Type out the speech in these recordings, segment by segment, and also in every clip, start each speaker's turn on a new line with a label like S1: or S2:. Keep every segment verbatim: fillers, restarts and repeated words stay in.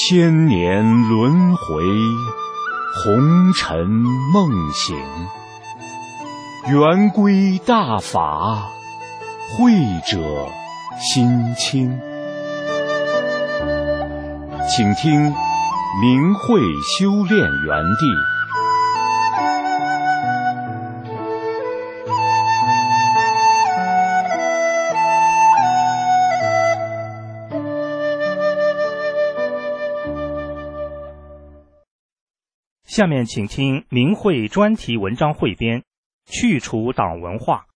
S1: 千年轮回，红尘梦醒，圆规大法，慧者心清。请听明慧修炼园地。
S2: 下面请听明慧专题文章汇编，去除党文化。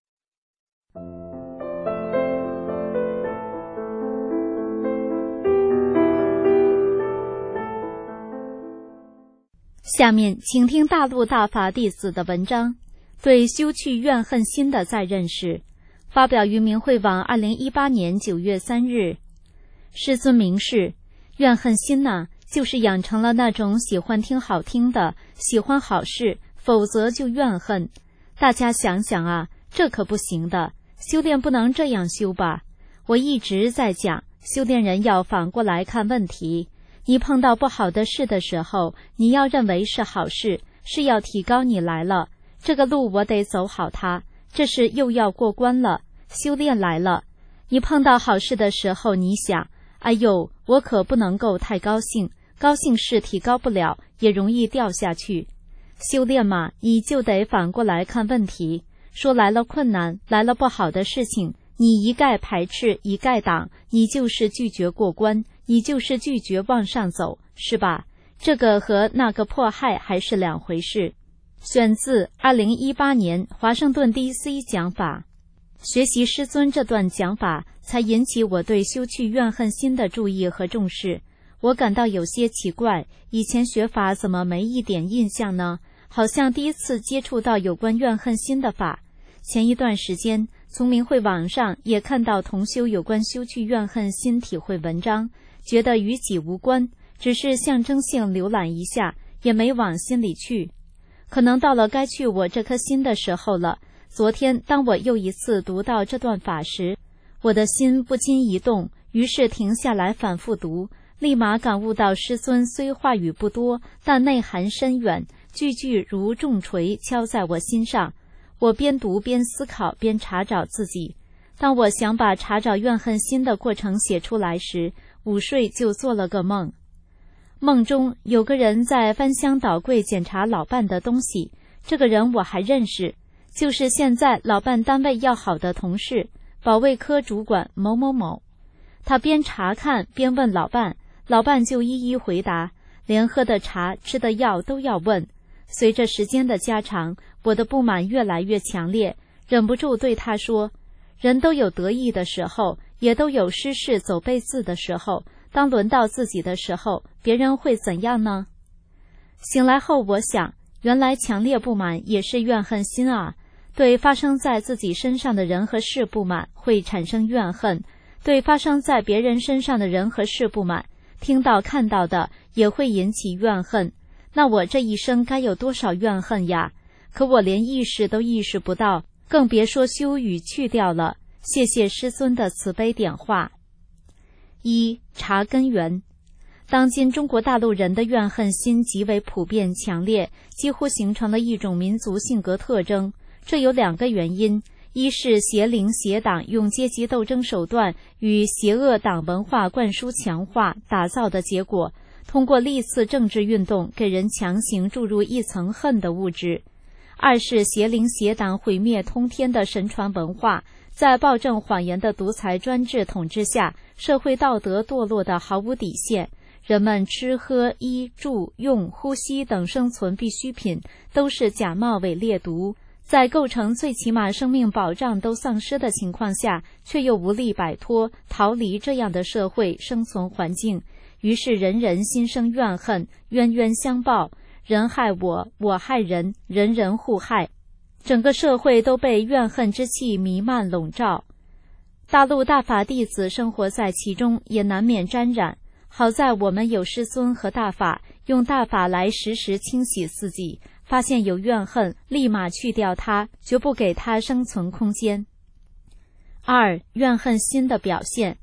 S3: 下面请听大陆大法弟子的文章，对修去怨恨心的再认识，发表于明慧网二零一八年九月三日。师尊明示，怨恨心呢，就是养成了那种喜欢听好听的，喜欢好事，否则就怨恨。大家想想啊，这可不行的，修炼不能这样修吧。我一直在讲，修炼人要反过来看问题。你碰到不好的事的时候，你要认为是好事，是要提高你来了，这个路我得走好它，这是又要过关了，修炼来了。你碰到好事的时候，你想，哎呦，我可不能够太高兴，高兴是提高不了，也容易掉下去。修炼嘛，你就得反过来看问题，说来了困难，来了不好的事情，你一概排斥，一概挡，你就是拒绝过关，你就是拒绝往上走，是吧？这个和那个迫害还是两回事。选自二零一八年华盛顿 D C 讲法。学习师尊这段讲法，才引起我对修去怨恨心的注意和重视。我感到有些奇怪，以前学法怎么没一点印象呢？好像第一次接触到有关怨恨心的法。前一段时间从明慧网上也看到同修有关修去怨恨心体会文章，觉得与己无关，只是象征性浏览一下，也没往心里去。可能到了该去我这颗心的时候了。昨天当我又一次读到这段法时，我的心不禁一动，于是停下来反复读，立马感悟到师尊虽话语不多，但内涵深远，句句如重锤敲在我心上。我边读边思考，边查找自己。当我想把查找怨恨心的过程写出来时，午睡就做了个梦。梦中有个人在翻箱倒柜检查老伴的东西，这个人我还认识，就是现在老伴单位要好的同事，保卫科主管某某某。他边查看边问老伴，老伴就一一回答，连喝的茶吃的药都要问。随着时间的加长，我的不满越来越强烈，忍不住对他说，人都有得意的时候，也都有失势走背字的时候，当轮到自己的时候，别人会怎样呢？醒来后我想，原来强烈不满也是怨恨心啊。对发生在自己身上的人和事不满，会产生怨恨；对发生在别人身上的人和事不满，听到看到的也会引起怨恨。那我这一生该有多少怨恨呀？可我连意识都意识不到，更别说修与去掉了。谢谢师尊的慈悲点化。一、查根源。当今中国大陆人的怨恨心极为普遍强烈，几乎形成了一种民族性格特征。这有两个原因，一是邪灵邪党用阶级斗争手段与邪恶党文化灌输强化打造的结果，通过历次政治运动给人强行注入一层恨的物质；二是邪灵邪党毁灭通天的神传文化，在暴政谎言的独裁专制统治下，社会道德堕落的毫无底线，人们吃喝衣住用呼吸等生存必需品都是假冒伪劣毒，在构成最起码生命保障都丧失的情况下，却又无力摆脱逃离这样的社会生存环境，于是人人心生怨恨，冤冤相报，人害我，我害人，人人互害，整个社会都被怨恨之气弥漫笼罩。大陆大法弟子生活在其中，也难免沾染。好在我们有师尊和大法，用大法来时时清洗自己，发现有怨恨，立马去掉它，绝不给它生存空间。二、怨恨心的表现。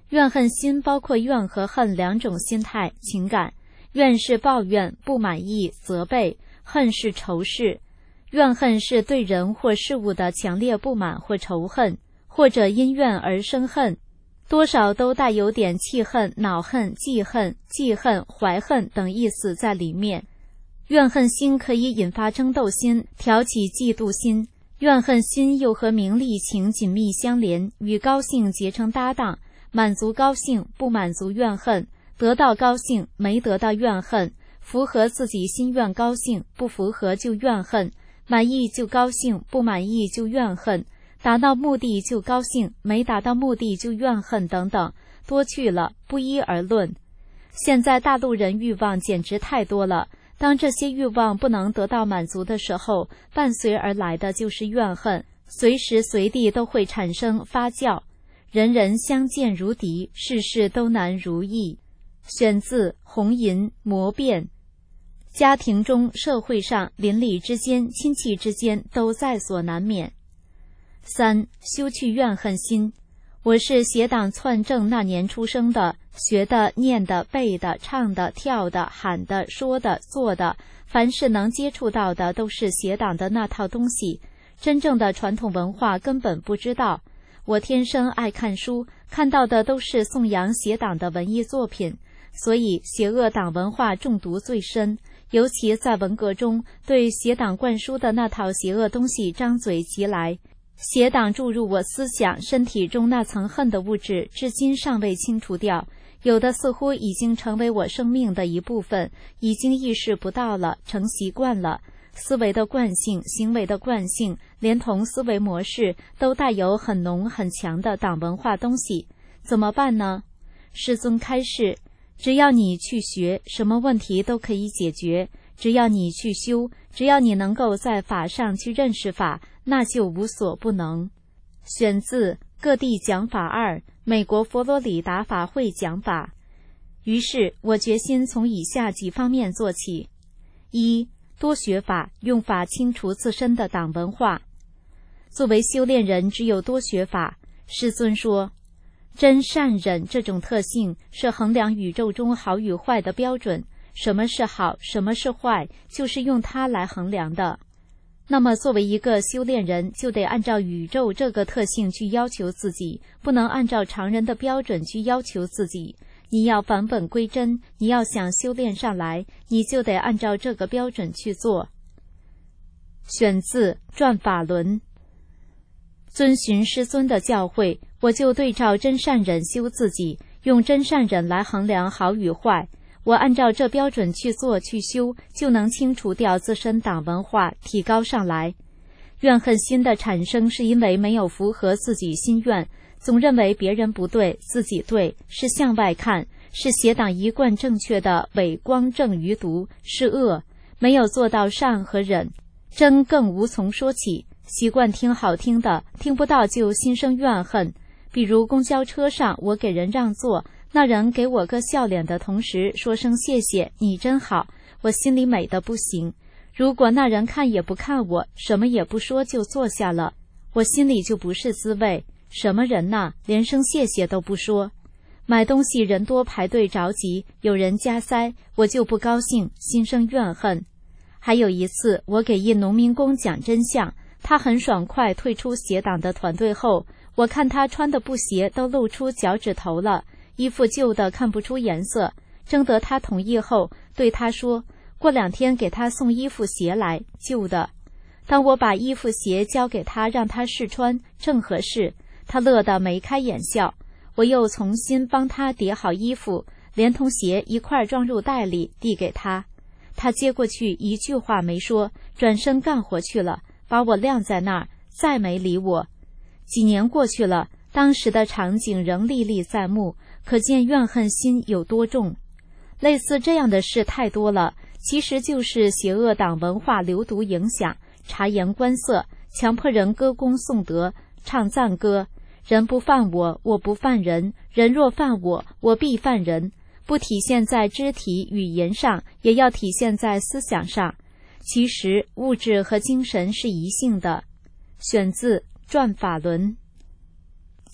S3: 怨恨心包括怨和恨两种心态情感，怨是抱怨、不满意、责备，恨是仇视。怨恨是对人或事物的强烈不满或仇恨，或者因怨而生恨，多少都带有点气恨、恼恨、记恨、记恨、怀恨等意思在里面。怨恨心可以引发争斗心，挑起嫉妒心。怨恨心又和名利情紧密相连，与高兴结成搭档，满足高兴，不满足怨恨，得到高兴，没得到怨恨，符合自己心愿高兴，不符合就怨恨，满意就高兴，不满意就怨恨，达到目的就高兴，没达到目的就怨恨等等，多去了，不一而论。现在大陆人欲望简直太多了，当这些欲望不能得到满足的时候，伴随而来的就是怨恨，随时随地都会产生发酵。人人相见如敌，事事都难如意。选自《红银魔变》。家庭中、社会上、邻里之间、亲戚之间都在所难免。三、修去怨恨心。我是邪党篡政那年出生的，学的、念的、背的、唱的、跳的、喊的、说的、做的，凡是能接触到的都是邪党的那套东西，真正的传统文化根本不知道。我天生爱看书，看到的都是颂扬邪党的文艺作品，所以邪恶党文化中毒最深，尤其在文革中，对邪党灌输的那套邪恶东西张嘴即来。邪党注入我思想身体中那层恨的物质，至今尚未清除掉，有的似乎已经成为我生命的一部分，已经意识不到了，成习惯了。思维的惯性、行为的惯性，连同思维模式，都带有很浓很强的党文化东西。怎么办呢？师尊开示，只要你去学，什么问题都可以解决；只要你去修，只要你能够在法上去认识法，那就无所不能。选自《各地讲法二》，美国佛罗里达法会讲法。于是我决心从以下几方面做起：一、多学法，用法清除自身的党文化。作为修炼人，只有多学法。师尊说，真善忍这种特性是衡量宇宙中好与坏的标准，什么是好，什么是坏，就是用它来衡量的。那么作为一个修炼人，就得按照宇宙这个特性去要求自己，不能按照常人的标准去要求自己。你要返本归真，你要想修炼上来，你就得按照这个标准去做。选自《转法轮》。遵循师尊的教诲，我就对照真善忍修自己，用真善忍来衡量好与坏。我按照这标准去做去修，就能清除掉自身党文化，提高上来。怨恨心的产生是因为没有符合自己心愿，总认为别人不对，自己对，是向外看，是邪党一贯正确的伪光正余毒，是恶，没有做到善和忍，真更无从说起。习惯听好听的，听不到就心生怨恨。比如公交车上，我给人让座，那人给我个笑脸的同时说声谢谢，你真好，我心里美得不行。如果那人看也不看我，什么也不说就坐下了，我心里就不是滋味。什么人呐，连声谢谢都不说。买东西人多排队着急，有人加塞，我就不高兴，心生怨恨。还有一次，我给一农民工讲真相，他很爽快退出邪党的团队后，我看他穿的布鞋都露出脚趾头了，衣服旧的看不出颜色，征得他同意后，对他说，过两天给他送衣服鞋来，旧的。当我把衣服鞋交给他让他试穿，正合适，他乐得眉开眼笑。我又重新帮他叠好衣服，连同鞋一块装入袋里递给他，他接过去一句话没说，转身干活去了，把我晾在那儿，再没理我。几年过去了，当时的场景仍历历在目，可见怨恨心有多重。类似这样的事太多了，其实就是邪恶党文化流毒影响，察言观色，强迫人歌功颂德，唱赞歌。人不犯我，我不犯人；人若犯我，我必犯人。不体现在肢体语言上，也要体现在思想上。其实物质和精神是一性的。选自《转法轮》。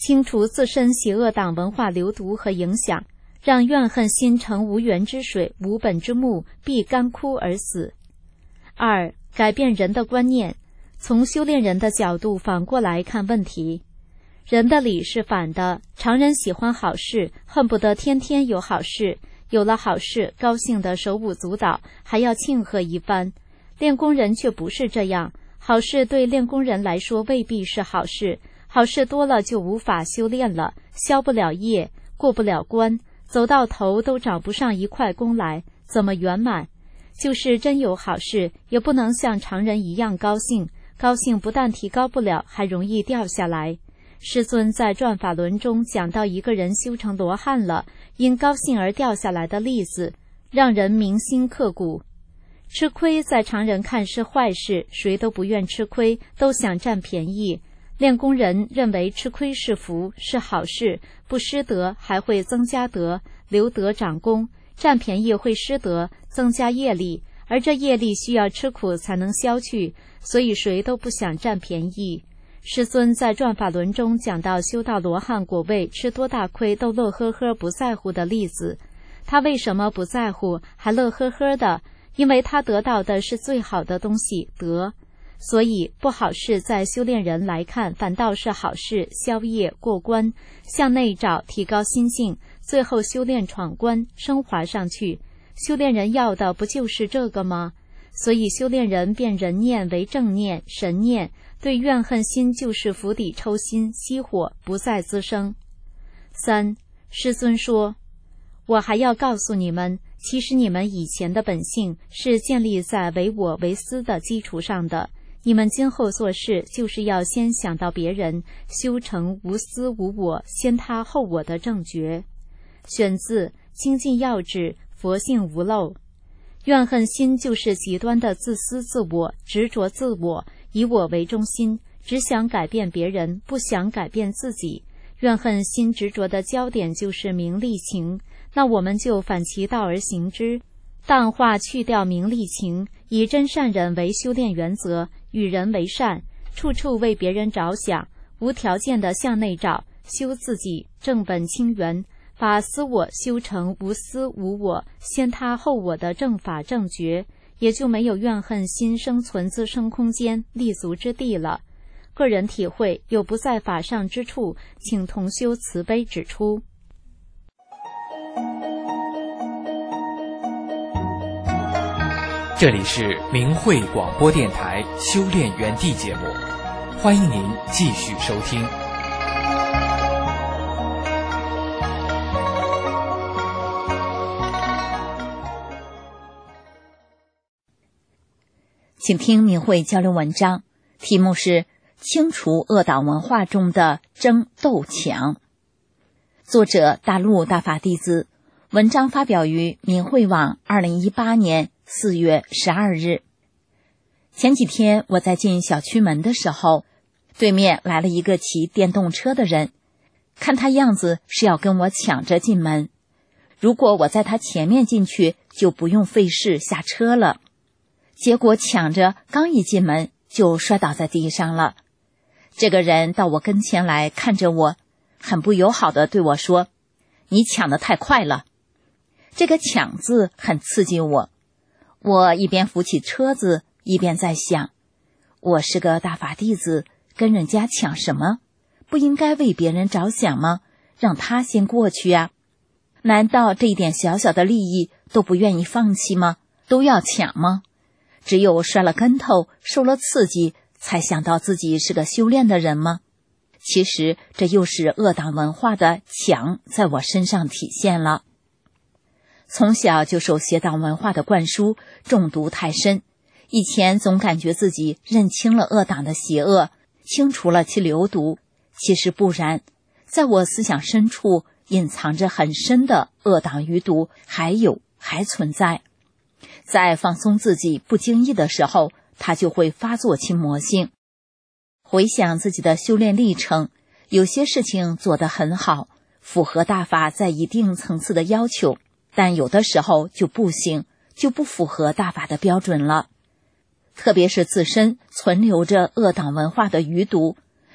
S3: 清除自身邪恶党文化流毒和影响，让怨恨心成无源之水，无本之木，必干枯而死。二、改变人的观念，从修炼人的角度反过来看问题。人的理是反的，常人喜欢好事，恨不得天天有好事，有了好事，高兴得手舞足蹈，还要庆贺一番。练功人却不是这样，好事对练功人来说未必是好事，好事多了就无法修炼了，消不了业，过不了关，走到头都找不上一块功来，怎么圆满？就是真有好事，也不能像常人一样高兴，高兴不但提高不了，还容易掉下来。师尊在转法轮中讲到一个人修成罗汉了，因高兴而掉下来的例子，让人铭心刻骨。吃亏在常人看是坏事，谁都不愿吃亏，都想占便宜。练功人认为吃亏是福，是好事，不失德还会增加德，留德长功，占便宜会失德，增加业力，而这业力需要吃苦才能消去，所以谁都不想占便宜。师尊在转法轮中讲到修到罗汉果位，吃多大亏都乐呵呵不在乎的例子。他为什么不在乎，还乐呵呵的？因为他得到的是最好的东西，德。所以不好事在修炼人来看反倒是好事，消业过关，向内找，提高心性，最后修炼闯关，升华上去。修炼人要的不就是这个吗？所以修炼人变人念为正念、神念，对怨恨心就是釜底抽薪，熄火，不再滋生。三、师尊说，我还要告诉你们，其实你们以前的本性是建立在唯我唯私的基础上的，你们今后做事就是要先想到别人，修成无私无我，先他后我的正觉。选自《精进要旨》，佛性无漏。怨恨心就是极端的自私自我，执着自我，以我为中心，只想改变别人，不想改变自己。怨恨心执着的焦点就是名利情，那我们就反其道而行之，淡化去掉名利情，以真善忍为修炼原则，与人为善，处处为别人着想，无条件的向内找，修自己，正本清源，把私我修成无私无我，先他后我的正法正觉，也就没有怨恨心生存自生空间立足之地了。个人体会有不在法上之处，请同修慈悲指出。
S4: 这里是明慧广播电台修炼园地节目，欢迎您继续收听。
S5: 请听明慧交流文章，题目是清除恶党文化中的争斗抢。作者大陆大法弟子，文章发表于明慧网二零一八年四月十二日。前几天我在进小区门的时候，对面来了一个骑电动车的人，看他样子是要跟我抢着进门。如果我在他前面进去，就不用费事下车了。结果抢着刚一进门就摔倒在地上了。这个人到我跟前来看着我，很不友好地对我说，你抢得太快了。这个抢字很刺激我，我一边扶起车子一边在想，我是个大法弟子，跟人家抢什么？不应该为别人着想吗？让他先过去呀。难道这一点小小的利益都不愿意放弃吗？都要抢吗？只有摔了跟头，受了刺激，才想到自己是个修炼的人吗？其实这又是恶党文化的抢在我身上体现了。从小就受邪党文化的灌输，中毒太深，以前总感觉自己认清了恶党的邪恶，清除了其流毒，其实不然，在我思想深处隐藏着很深的恶党余毒，还有还存在。在放松自己不经意的时候，它就会发作其魔性。回想自己的修炼历程，有些事情做得很好，符合大法在一定层次的要求，但有的时候就不行，就不符合大法的标准了。特别是自身存留着恶党文化的余毒，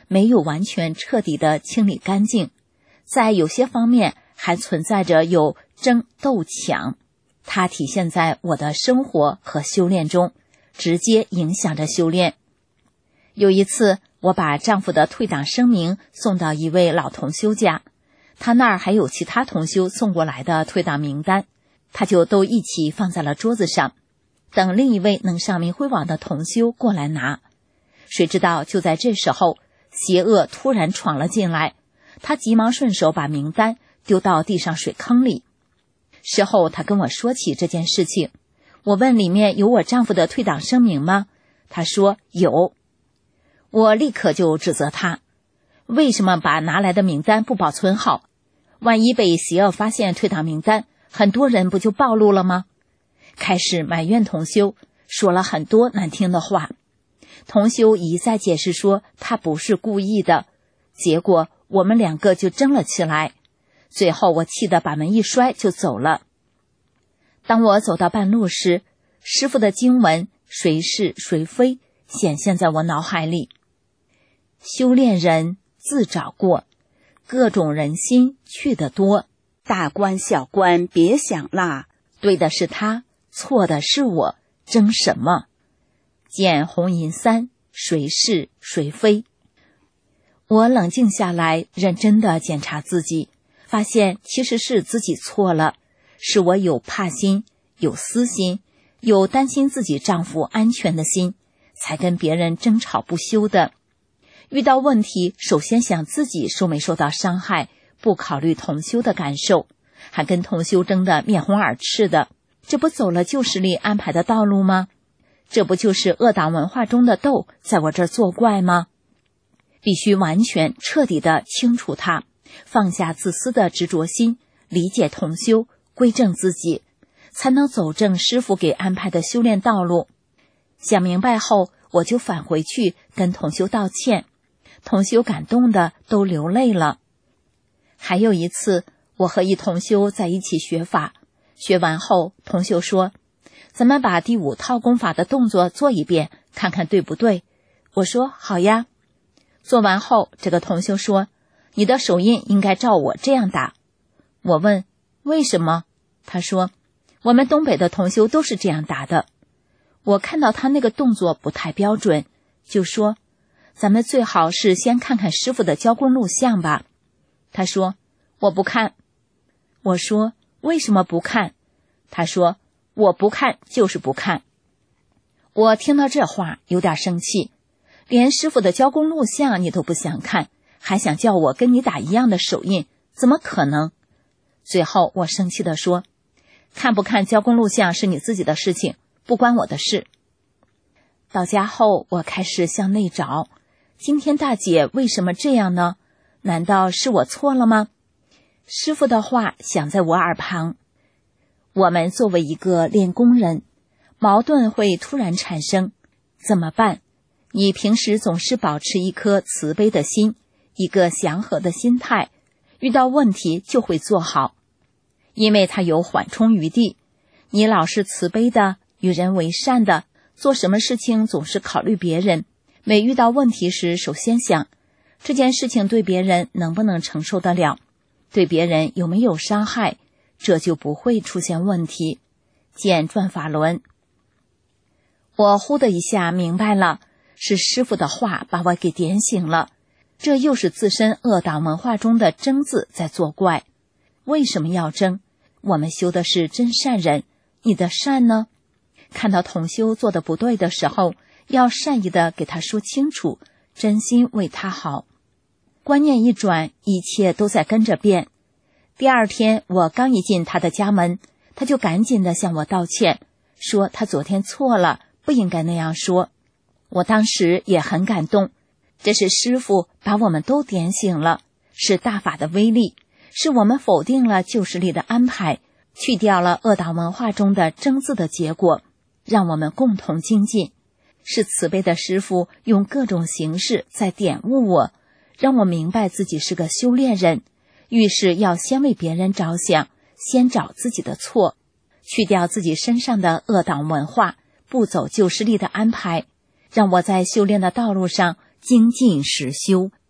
S5: 没有完全彻底的清理干净，在有些方面还存在着有争斗抢，它体现在我的生活和修炼中，直接影响着修炼。有一次，我把丈夫的退党声明送到一位老同修家，他那儿还有其他同修送过来的退党名单，他就都一起放在了桌子上，等另一位能上明慧网的同修过来拿。谁知道就在这时候，邪恶突然闯了进来，他急忙顺手把名单丢到地上水坑里。事后他跟我说起这件事情，我问里面有我丈夫的退党声明吗？他说有。我立刻就指责他，为什么把拿来的名单不保存好？万一被邪恶发现退党名单，很多人不就暴露了吗？开始埋怨同修，说了很多难听的话。同修一再解释说他不是故意的，结果我们两个就争了起来。最后我气得把门一摔就走了。当我走到半路时，师父的经文谁是谁非显现在我脑海里。修炼人自找过，各种人心去得多，
S6: 大官小官别想落，
S5: 对的是他，错的是我，争什么？见红银三，谁是谁非？我冷静下来，认真地检查自己，发现其实是自己错了，是我有怕心，有私心，有担心自己丈夫安全的心，才跟别人争吵不休的。遇到问题，首先想自己受没受到伤害，不考虑同修的感受，还跟同修争得面红耳赤的，这不走了旧势力安排的道路吗？这不就是恶党文化中的斗在我这儿作怪吗？必须完全彻底的清除它，放下自私的执着心，理解同修，归正自己，才能走正师父给安排的修炼道路。想明白后，我就返回去跟同修道歉，同修感动的都流泪了。还有一次，我和一同修在一起学法，学完后同修说，咱们把第五套功法的动作做一遍，看看对不对。我说好呀。做完后，这个同修说，你的手印应该照我这样打。我问为什么？他说我们东北的同修都是这样打的。我看到他那个动作不太标准，就说咱们最好是先看看师父的教功录像吧。他说我不看。我说为什么不看？他说我不看就是不看。我听到这话有点生气，连师父的教功录像你都不想看，还想叫我跟你打一样的手印，怎么可能？最后我生气地说，看不看教功录像是你自己的事情，不关我的事。到家后，我开始向内找，今天大姐为什么这样呢？难道是我错了吗？师父的话响在我耳旁，我们作为一个练功人，矛盾会突然产生，怎么办？你平时总是保持一颗慈悲的心，一个祥和的心态，遇到问题就会做好，因为它有缓冲余地。你老是慈悲的，与人为善的，做什么事情总是考虑别人，每遇到问题时首先想，这件事情对别人能不能承受得了，对别人有没有伤害，这就不会出现问题。见转法轮。我呼的一下明白了，是师父的话把我给点醒了，这又是自身恶党文化中的争字在作怪。为什么要争？我们修的是真善人，你的善呢？看到同修做的不对的时候，要善意的给他说清楚，真心为他好。观念一转，一切都在跟着变。第二天我刚一进他的家门，他就赶紧的向我道歉，说他昨天错了，不应该那样说。我当时也很感动，这是师父把我们都点醒了，是大法的威力，是我们否定了旧势力的安排，去掉了恶党文化中的争字的结果，让我们共同精进。是慈悲的师父用各种形式在点悟我，让我明白自己是个修炼人，遇事要先为别人着想，先找自己的错，去掉自己身上的恶党文化，不走旧势力的安排，让我在修炼的道路上精进实修。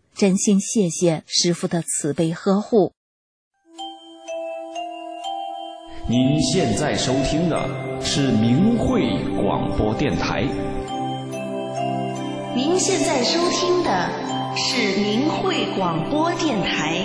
S5: 真心谢谢师父的慈悲呵护。
S1: 您现在收听的是明慧广播电台。
S7: 您现在收听的是明慧广播电台。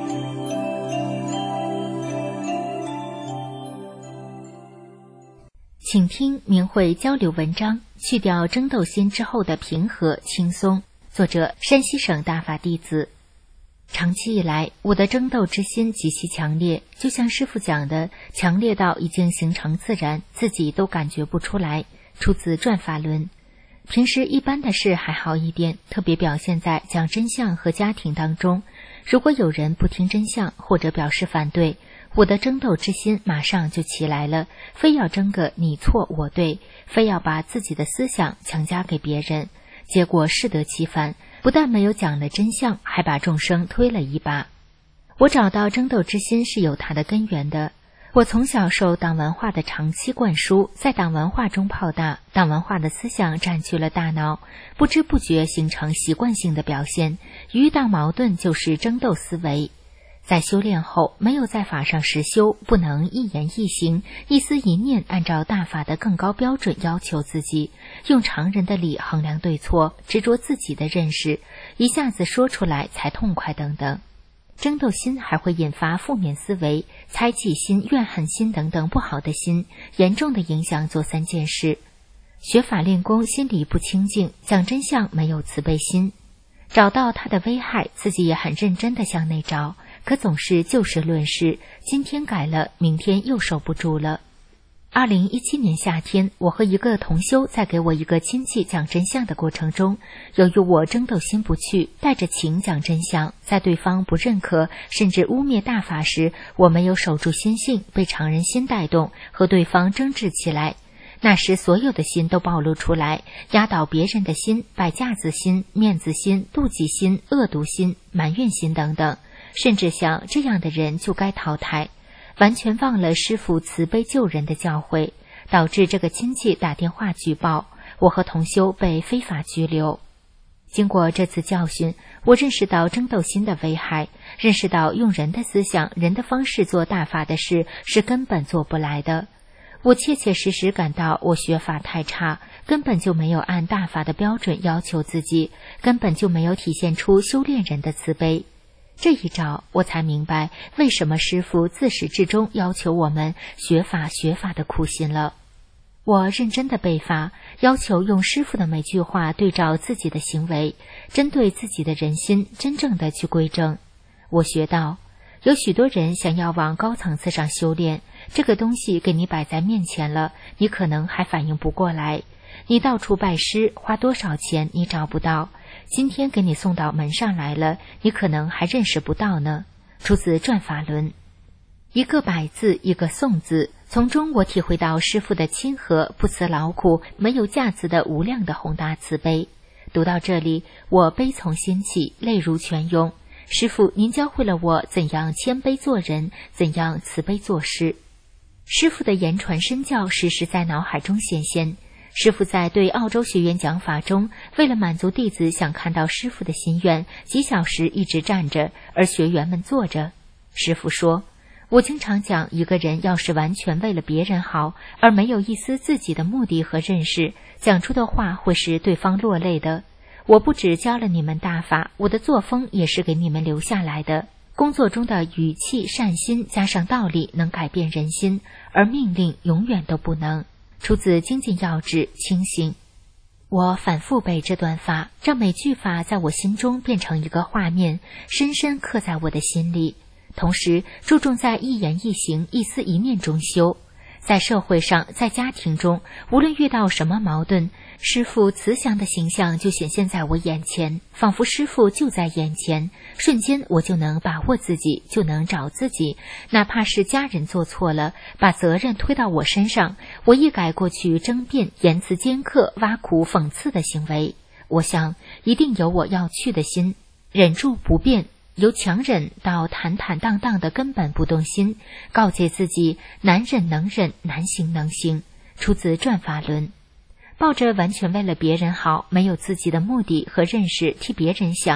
S3: 请听明慧交流文章，去掉争斗心之后的平和轻松。作者山西省大法弟子。长期以来，我的争斗之心极其强烈，就像师父讲的，强烈到已经形成自然，自己都感觉不出来。出自转法轮。平时一般的事还好一点，特别表现在讲真相和家庭当中。如果有人不听真相或者表示反对，我的争斗之心马上就起来了，非要争个你错我对，非要把自己的思想强加给别人。结果适得其反，不但没有讲了真相，还把众生推了一把。我找到争斗之心是有它的根源的。我从小受党文化的长期灌输，在党文化中泡大，党文化的思想占据了大脑，不知不觉形成习惯性的表现，遇到矛盾就是争斗思维。在修炼后，没有在法上实修，不能一言一行、一思一念按照大法的更高标准要求自己，用常人的理衡量对错，执着自己的认识，一下子说出来才痛快等等。争斗心还会引发负面思维、猜忌心、怨恨心等等不好的心，严重的影响做三件事。学法练功，心里不清净，讲真相没有慈悲心，找到它的危害，自己也很认真地向内找，可总是就事论事，今天改了，明天又受不住了。二零一七年夏天，我和一个同修在给我一个亲戚讲真相的过程中，由于我争斗心不去，带着情讲真相，在对方不认可甚至污蔑大法时，我没有守住心性，被常人心带动，和对方争执起来。那时所有的心都暴露出来，压倒别人的心，摆架子心、面子心、妒忌心、恶毒心、埋怨心等等，甚至想这样的人就该淘汰。完全忘了师父慈悲救人的教诲，导致这个亲戚打电话举报，我和同修被非法拘留。经过这次教训，我认识到争斗心的危害，认识到用人的思想、人的方式做大法的事是根本做不来的。我切切实实感到我学法太差，根本就没有按大法的标准要求自己，根本就没有体现出修炼人的慈悲。这一招，我才明白为什么师父自始至终要求我们学法学法的苦心了。我认真的背法，要求用师父的每句话对照自己的行为，针对自己的人心真正的去归正。我学到，有许多人想要往高层次上修炼，这个东西给你摆在面前了，你可能还反应不过来。你到处拜师，花多少钱你找不到，今天给你送到门上来了，你可能还认识不到呢。出自转法轮。一个百字，一个颂字，从中我体会到师父的亲和、不辞劳苦、没有架子的无量的宏大慈悲。读到这里，我悲从心起，泪如泉涌。师父，您教会了我怎样谦卑做人，怎样慈悲做事。师父的言传身教时时在脑海中显现。师父在对澳洲学员讲法中，为了满足弟子想看到师父的心愿，几小时一直站着，而学员们坐着。师父说，我经常讲，一个人要是完全为了别人好，而没有一丝自己的目的和认识，讲出的话会使对方落泪的。我不只教了你们大法，我的作风也是给你们留下来的。工作中的语气、善心加上道理能改变人心，而命令永远都不能。出自精进要旨，清醒。我反复背这段法，让每句法在我心中变成一个画面，深深刻在我的心里。同时注重在一言一行、一思一念中修。在社会上，在家庭中，无论遇到什么矛盾，师父慈祥的形象就显现在我眼前，仿佛师父就在眼前，瞬间我就能把握自己，就能找自己。哪怕是家人做错了，把责任推到我身上，我一改过去争辩、言辞尖刻、挖苦、讽刺的行为，我想一定有我要去的心，忍住不变，由强忍到坦坦荡荡的根本不动心，告诫自己难忍能忍，难行能行。出自转法轮。抱着完全为了别人好，没有自己的目的和认识替别人想，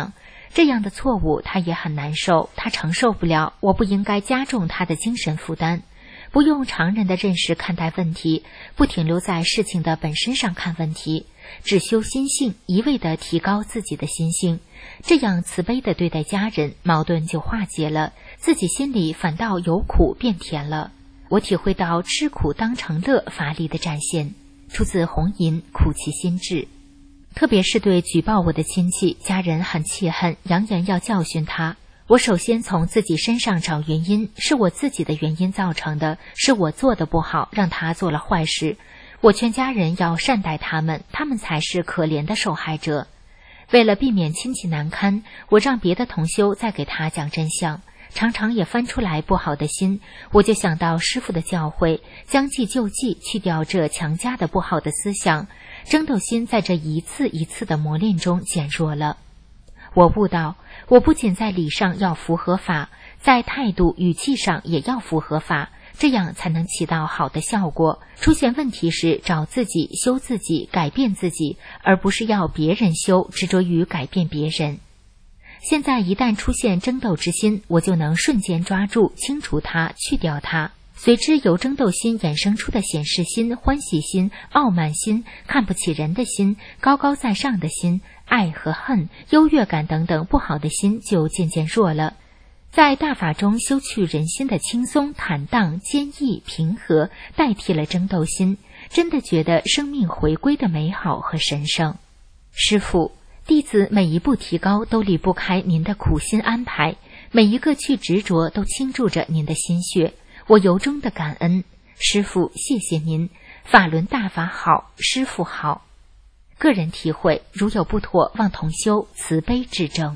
S8: 这样的错误他也很难受，他承受不了，我不应该加重他的精神负担。不用常人的认识看待问题，不停留在事情的本身上看问题，只修心性，一味地提高自己的心性，这样慈悲地对待家人，矛盾就化解了，自己心里反倒由苦变甜了。我体会到吃苦当成乐法力的展现，出自红吟苦其心志。特别是对举报我的亲戚家人很气恨，扬言要教训他。我首先从自己身上找原因，是我自己的原因造成的，是我做的不好，让他做了坏事。我劝家人要善待他们，他们才是可怜的受害者。为了避免亲戚难堪，我让别的同修再给他讲真相，常常也翻出来不好的心，我就想到师父的教诲，将计就计，去掉这强加的不好的思想，争斗心在这一次一次的磨练中减弱了。我悟到，我不仅在理上要符合法，在态度语气上也要符合法，这样才能起到好的效果。出现问题时，找自己，修自己，改变自己，而不是要别人修，执着于改变别人。现在一旦出现争斗之心，我就能瞬间抓住，清除它，去掉它。随之由争斗心衍生出的显示心、欢喜心、傲慢心、看不起人的心、高高在上的心、爱和恨、优越感等等不好的心就渐渐弱了。在大法中修去人心的轻松、坦荡、坚毅、平和，代替了争斗心，真的觉得生命回归的美好和神圣。师父，弟子每一步提高都离不开您的苦心安排，每一个去执着都倾注着您的心血，我由衷的感恩。师父，谢谢您，法轮大法好，师父好。个人体会，如有不妥，望同修慈悲指正。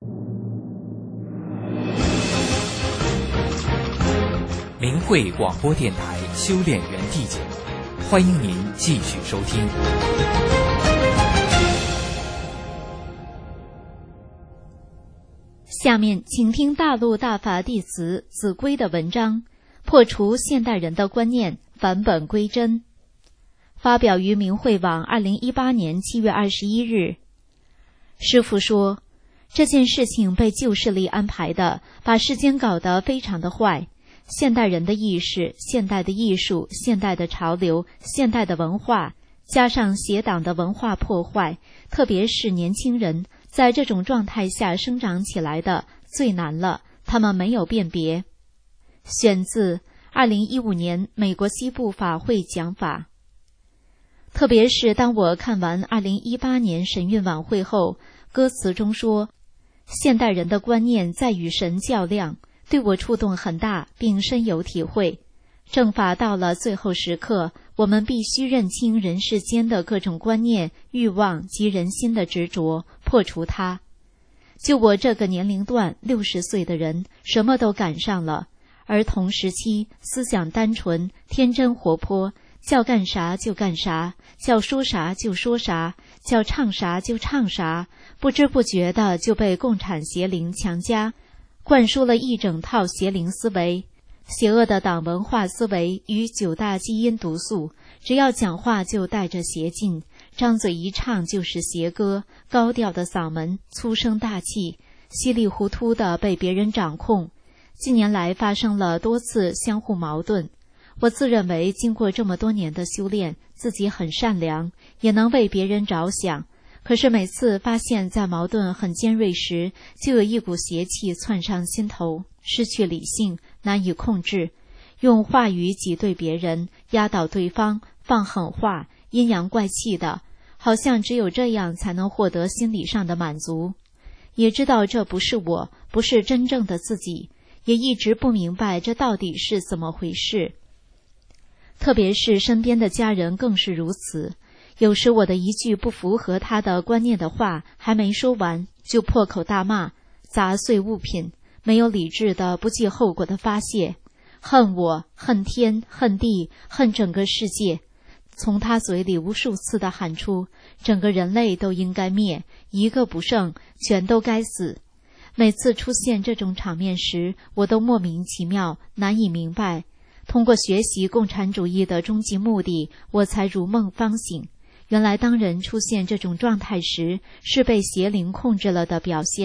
S4: 明慧广播电台修炼园地节目，欢迎您继续收听。
S3: 下面请听大陆大法弟子子规的文章，破除现代人的观念，返本归真。发表于明慧网二零一八年七月二十一日。师父说，这件事情被旧势力安排的，把世间搞得非常的坏。现代人的意识、现代的艺术、现代的潮流、现代的文化，加上邪党的文化破坏，特别是年轻人在这种状态下生长起来的最难了，他们没有辨别。选自二零一五年美国西部法会讲法。特别是当我看完二零一八年神韵晚会后，歌词中说，现代人的观念在与神较量，对我触动很大，并深有体会。正法到了最后时刻，我们必须认清人世间的各种观念、欲望及人心的执着，破除它。就我这个年龄段，六十岁的人，什么都赶上了。儿童时期，思想单纯、天真活泼，叫干啥就干啥，叫说啥就说啥，叫唱啥就唱啥，不知不觉的就被共产邪灵强加，灌输了一整套邪灵思维。邪恶的党文化思维与九大基因毒素，只要讲话就带着邪劲，张嘴一唱就是邪歌，高调的嗓门，粗声大气，稀里糊涂地被别人掌控。近年来发生了多次相互矛盾。我自认为经过这么多年的修炼，自己很善良，也能为别人着想。可是每次发现在矛盾很尖锐时，就有一股邪气窜上心头，失去理性，难以控制，用话语挤兑别人，压倒对方，放狠话，阴阳怪气的，好像只有这样才能获得心理上的满足。也知道这不是我，不是真正的自己，也一直不明白这到底是怎么回事。特别是身边的家人更是如此，有时我的一句不符合他的观念的话还没说完，就破口大骂，砸碎物品，没有理智的不计后果的发泄，恨我，恨天，恨地，恨整个世界。从他嘴里无数次的喊出，整个人类都应该灭，一个不剩，全都该死。每次出现这种场面时，我都莫名其妙，难以明白。通过学习共产主义的终极目的，我才如梦方醒。原来当人出现这种状态时，是被邪灵控制了的表现。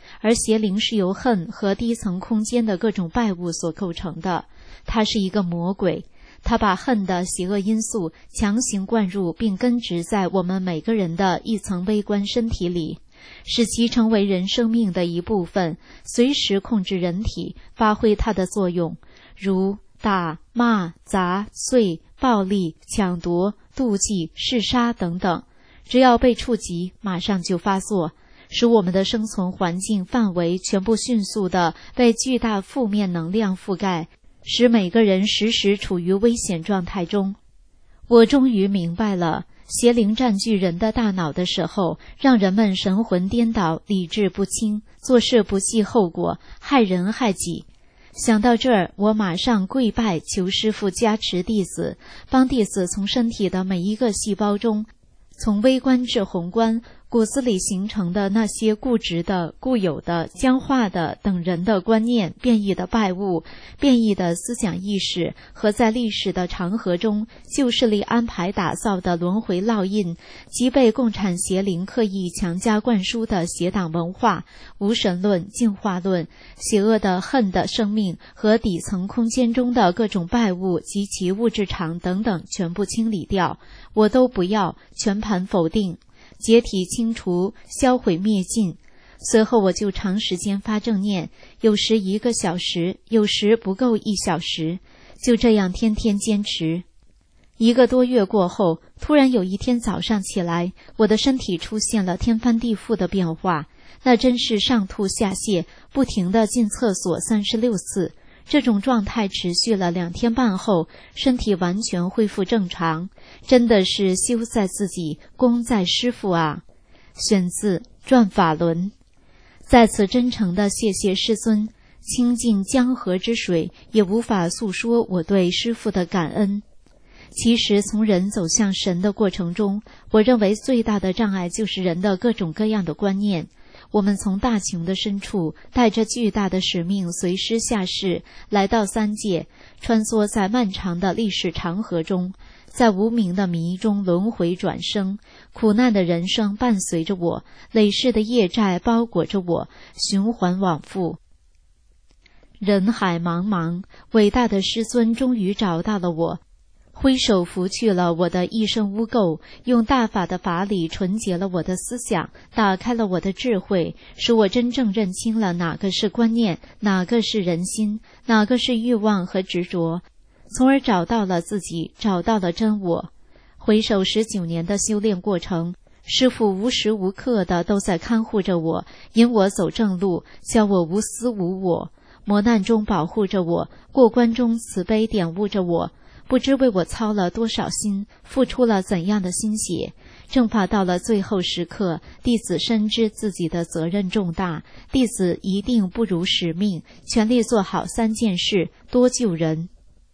S3: 而邪灵是由恨和低层空间的各种败物所构成的。它是一个魔鬼，它把恨的邪恶因素强行灌入并根植在我们每个人的一层微观身体里，使其成为人生命的一部分，随时控制人体，发挥它的作用，如打、骂、砸、碎、暴力、抢夺、妒忌、嗜杀等等。只要被触及，马上就发作，使我们的生存环境范围全部迅速地被巨大负面能量覆盖，使每个人时时处于危险状态中。我终于明白了，邪灵占据人的大脑的时候，让人们神魂颠倒，理智不清，做事不计后果，害人害己。想到这儿，我马上跪拜求师父加持弟子，帮弟子从身体的每一个细胞中，从微观至宏观，骨子里形成的那些固执的、固有的、僵化的等人的观念、变异的败物、变异的思想意识和在历史的长河中旧势力安排打造的轮回烙印，及被共产邪灵刻意强加灌输的邪党文化、无神论、进化论、邪恶的恨的生命和底层空间中的各种败物及其物质场等等全部清理掉，我都不要，全盘否定，解体清除，销毁灭尽。随后我就长时间发正念，有时一个小时，有时不够一小时，就这样天天坚持。一个多月过后，突然有一天早上起来，我的身体出现了天翻地覆的变化，那真是上吐下泻，不停地进厕所三十六次。这种状态持续了两天半后，身体完全恢复正常，真的是修在自己，功在师父啊。选自《转法轮》。在此真诚的谢谢师尊，倾尽江河之水，也无法诉说我对师父的感恩。其实从人走向神的过程中，我认为最大的障碍就是人的各种各样的观念。我们从大穷的深处，带着巨大的使命随师下世，来到三界，穿梭在漫长的历史长河中，在无名的迷中轮回转生，苦难的人生伴随着我，累世的业债包裹着我，循环往复。人海茫茫，伟大的师尊终于找到了我，挥手拂去了我的一身污垢，用大法的法理纯洁了我的思想，打开了我的智慧，使我真正认清了哪个是观念，哪个是人心，哪个是欲望和执着，从而找到了自己，找到了真我。回首十九年的修炼过程，师父无时无刻的都在看护着我，引我走正路，教我无私无我，磨难中保护着我，过关中慈悲点悟着我，不知为我操了多少心，付出了怎样的心血。正法到了最后时刻，弟子深知自己的责任重大，弟子一定不辱使命，全力做好三件事，多救人。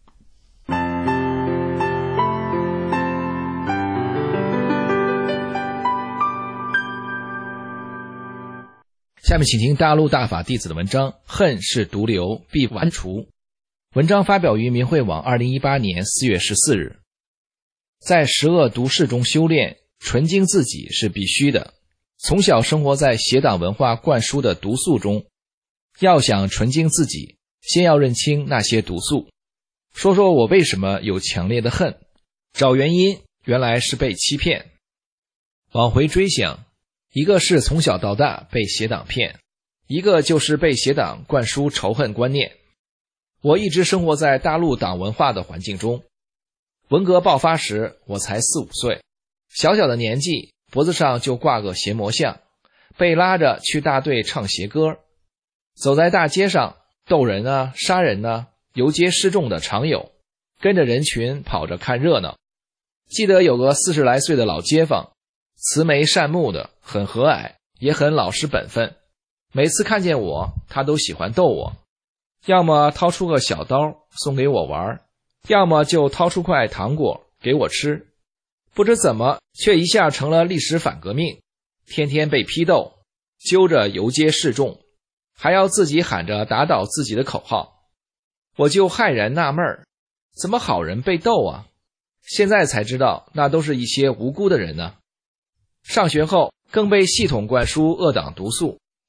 S9: 下面请听大陆大法弟子的文章《恨是毒瘤，必完除》。文章发表于明慧网二零一八年四月十四日。在十恶毒世中修炼，纯净自己是必须的。从小生活在邪党文化灌输的毒素中，要想纯净自己，先要认清那些毒素。说说我为什么有强烈的恨，找原因，原来是被欺骗。往回追想，一个是从小到大被邪党骗，一个就是被邪党灌输仇恨观念。我一直生活在大陆党文化的环境中。文革爆发时，我才四五岁，小小的年纪，脖子上就挂个邪魔像，被拉着去大队唱邪歌，走在大街上，斗人啊、杀人啊、游街示众的常有，跟着人群跑着看热闹。记得有个四十来岁的老街坊，慈眉善目的，很和蔼，也很老实本分。每次看见我，他都喜欢逗我，要么掏出个小刀送给我玩，要么就掏出块糖果给我吃。不知怎么却一下成了历史反革命，天天被批斗，揪着游街示众，还要自己喊着打倒自己的口号。我就骇然纳闷，怎么好人被斗啊？现在才知道，那都是一些无辜的人呢。上学后更被系统灌输恶党毒素，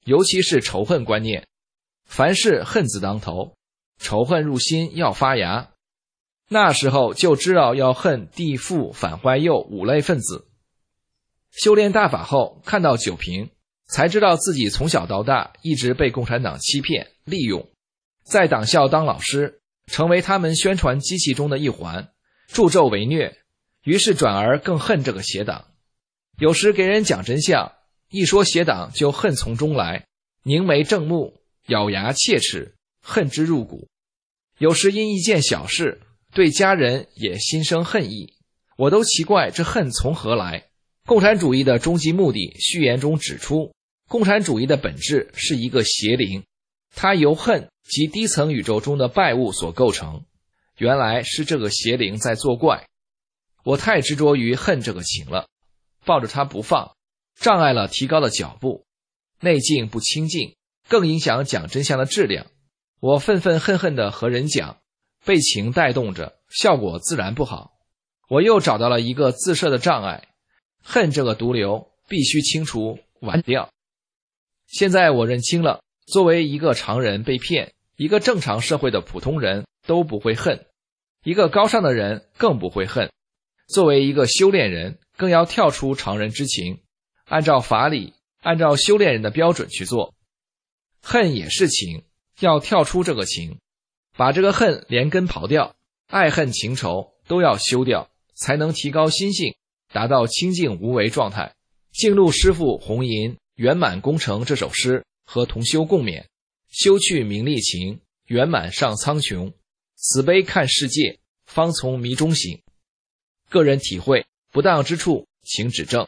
S9: 尤其是仇恨观念，凡事恨字当头，仇恨入心要发芽。那时候就知道要恨地富反坏右五类分子。修炼大法后，看到九平，才知道自己从小到大一直被共产党欺骗利用，在党校当老师，成为他们宣传机器中的一环，助纣为虐，于是转而更恨这个邪党。有时给人讲真相，一说邪党就恨从中来，凝眉正目，咬牙切齿，恨之入骨。有时因一件小事，对家人也心生恨意，我都奇怪这恨从何来。共产主义的终极目的序言中指出，共产主义的本质是一个邪灵，它由恨及低层宇宙中的败物所构成。原来是这个邪灵在作怪，我太执着于恨这个情了，抱着它不放，障碍了提高的脚步，内静不清净，更影响讲真相的质量。我愤愤恨恨地和人讲，被情带动着，效果自然不好。我又找到了一个自设的障碍，恨这个毒瘤必须清除完掉。现在我认清了，作为一个常人被骗，一个正常社会的普通人都不会恨，一个高尚的人更不会恨。作为一个修炼人，更要跳出常人之情，按照法理，按照修炼人的标准去做。恨也是情，要跳出这个情，把这个恨连根刨掉，爱恨情仇都要修掉，才能提高心性，达到清净无为状态。敬录师父弘吟圆满功成这首诗和同修共勉，修去名利情，圆满上苍穹，慈悲看世界，方从迷中醒。个人体会，不当之处请指正。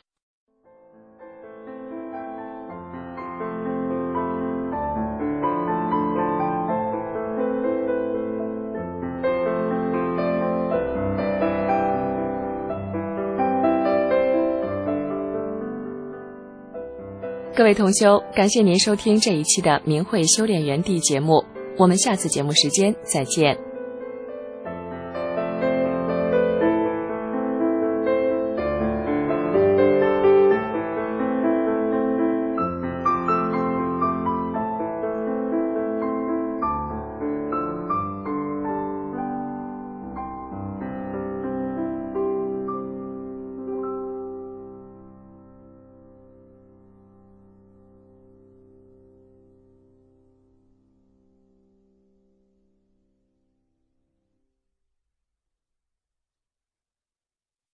S10: 各位同修，感谢您收听这一期的明慧修炼园地节目，我们下次节目时间再见。